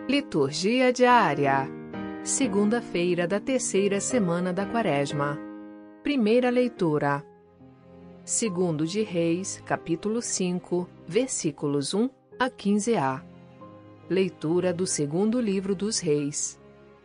Liturgia diária. Segunda-feira da terceira semana da Quaresma. Primeira leitura. Segundo de Reis, capítulo 5, versículos 1 a 15a. Leitura do segundo livro dos Reis.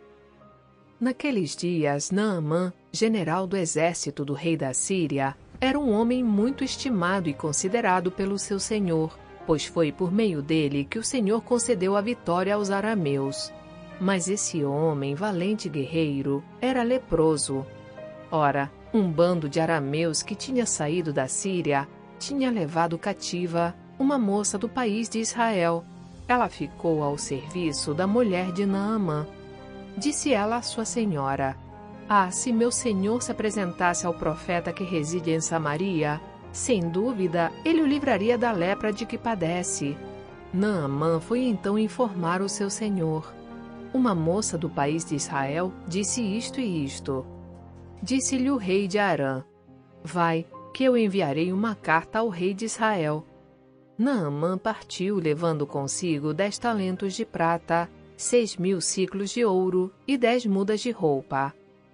Naqueles dias, Naamã, general do exército do rei da Síria, era um homem muito estimado e considerado pelo seu senhor, pois foi por meio dele que o Senhor concedeu a vitória aos arameus. Mas esse homem, valente guerreiro, era leproso. Ora, um bando de arameus que tinha saído da Síria tinha levado cativa uma moça do país de Israel. Ela ficou ao serviço da mulher de Naamã. Disse ela à sua senhora: "Ah, se meu senhor se apresentasse ao profeta que reside em Samaria, sem dúvida, ele o livraria da lepra de que padece." Naamã foi então informar o seu senhor. Uma moça do país de Israel disse isto e isto. Disse-lhe o rei de Arã: "Vai, que eu enviarei uma carta ao rei de Israel." Naamã partiu levando consigo 10 talentos de prata, 6.000 siclos de ouro e 10 mudas de roupa.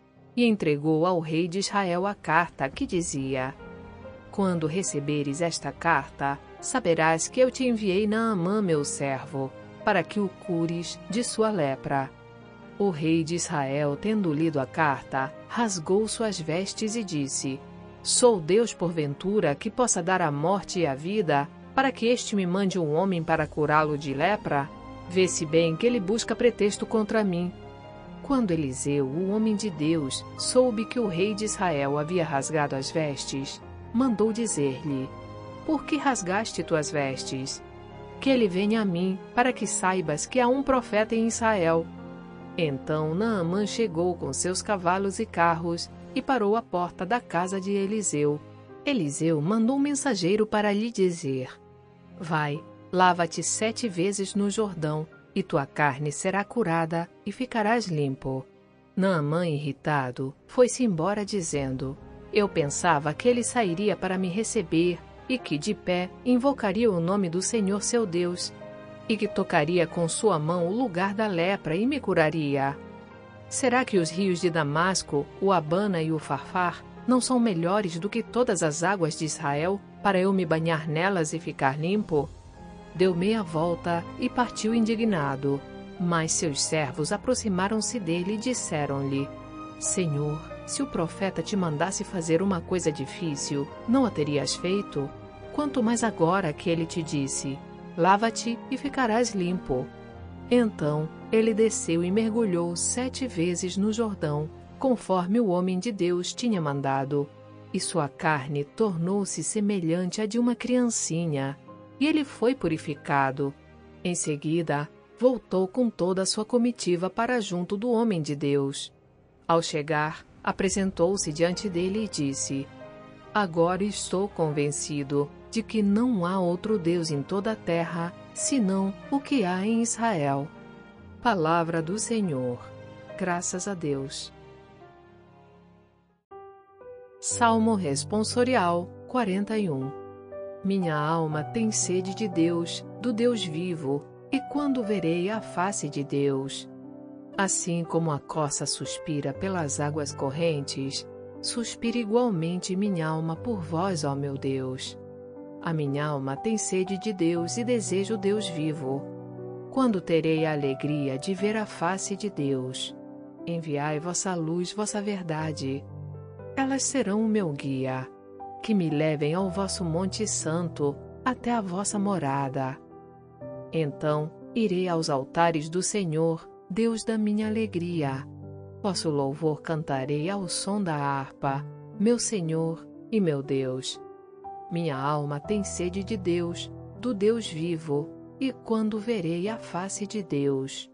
E entregou ao rei de Israel a carta que dizia: "Quando receberes esta carta, saberás que eu te enviei Naamã, meu servo, para que o cures de sua lepra." O rei de Israel, tendo lido a carta, rasgou suas vestes e disse: "Sou Deus, porventura, que possa dar a morte e a vida, para que este me mande um homem para curá-lo de lepra? Vê-se bem que ele busca pretexto contra mim." Quando Eliseu, o homem de Deus, soube que o rei de Israel havia rasgado as vestes, mandou dizer-lhe: "Por que rasgaste tuas vestes? Que ele venha a mim, para que saibas que há um profeta em Israel." Então Naamã chegou com seus cavalos e carros e parou à porta da casa de Eliseu. Eliseu mandou um mensageiro para lhe dizer: "Vai, lava-te 7 vezes no Jordão, e tua carne será curada e ficarás limpo." Naamã, irritado, foi-se embora dizendo: "Eu pensava que ele sairia para me receber e que, de pé, invocaria o nome do Senhor seu Deus, e que tocaria com sua mão o lugar da lepra e me curaria. Será que os rios de Damasco, o Abana e o Farfar, não são melhores do que todas as águas de Israel, para eu me banhar nelas e ficar limpo?" Deu meia volta e partiu indignado. Mas seus servos aproximaram-se dele e disseram-lhe: "Senhor, se o profeta te mandasse fazer uma coisa difícil, não a terias feito? Quanto mais agora que ele te disse: lava-te e ficarás limpo." Então ele desceu e mergulhou 7 vezes no Jordão, conforme o homem de Deus tinha mandado. E sua carne tornou-se semelhante à de uma criancinha, e ele foi purificado. Em seguida, voltou com toda a sua comitiva para junto do homem de Deus. Ao chegar, apresentou-se diante dele e disse: "Agora estou convencido de que não há outro Deus em toda a terra, senão o que há em Israel." Palavra do Senhor. Graças a Deus. Salmo responsorial 41. Minha alma tem sede de Deus, do Deus vivo, e quando verei a face de Deus? Assim como a corça suspira pelas águas correntes, suspira igualmente minha alma por vós, ó meu Deus. A minha alma tem sede de Deus e deseja o Deus vivo. Quando terei a alegria de ver a face de Deus? Enviai vossa luz, vossa verdade. Elas serão o meu guia. Que me levem ao vosso monte santo, até a vossa morada. Então irei aos altares do Senhor, Deus da minha alegria. Vosso louvor cantarei ao som da harpa, meu Senhor e meu Deus. Minha alma tem sede de Deus, do Deus vivo, e quando verei a face de Deus?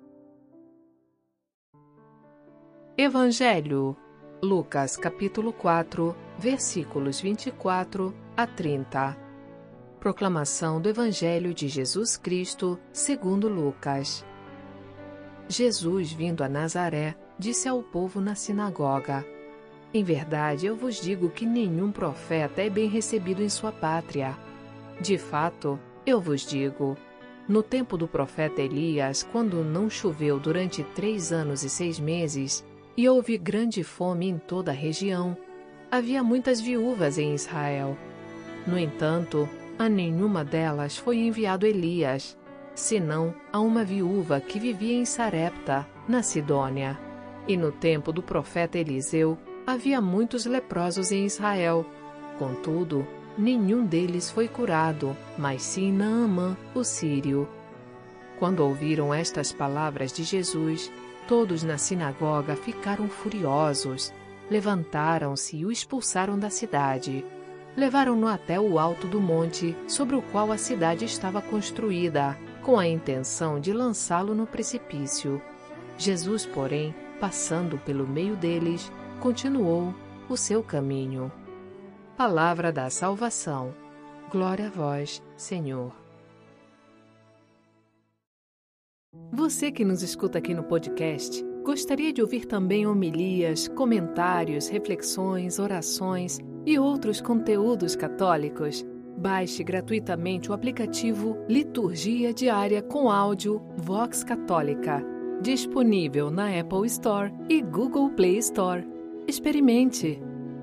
Evangelho. Lucas capítulo 4, versículos 24 a 30. Proclamação do Evangelho de Jesus Cristo, segundo Lucas. Jesus, vindo a Nazaré, disse ao povo na sinagoga: "Em verdade, eu vos digo que nenhum profeta é bem recebido em sua pátria. De fato, eu vos digo, No tempo do profeta Elias, quando não choveu durante 3 anos e 6 meses, e houve grande fome em toda a região, havia muitas viúvas em Israel. No entanto, a nenhuma delas foi enviado Elias, senão a uma viúva que vivia em Sarepta, na Sidônia. E no tempo do profeta Eliseu, havia muitos leprosos em Israel. Contudo, nenhum deles foi curado, mas sim Naamã, o sírio. Quando ouviram estas palavras de Jesus, todos na sinagoga ficaram furiosos. Levantaram-se e o expulsaram da cidade. Levaram-no até o alto do monte, sobre o qual a cidade estava construída, com a intenção de lançá-lo no precipício. Jesus, porém, passando pelo meio deles, continuou o seu caminho. Palavra da salvação. Glória a vós, Senhor. Você que nos escuta aqui no podcast, gostaria de ouvir também homilias, comentários, reflexões, orações e outros conteúdos católicos? Baixe gratuitamente o aplicativo Liturgia Diária com áudio Vox Católica, disponível na Apple Store e Google Play Store. Experimente!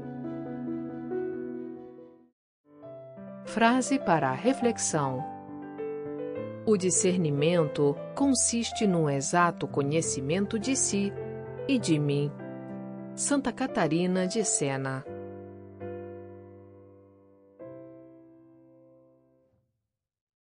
Frase para a reflexão. O discernimento consiste num exato conhecimento de si e de mim. Santa Catarina de Sena.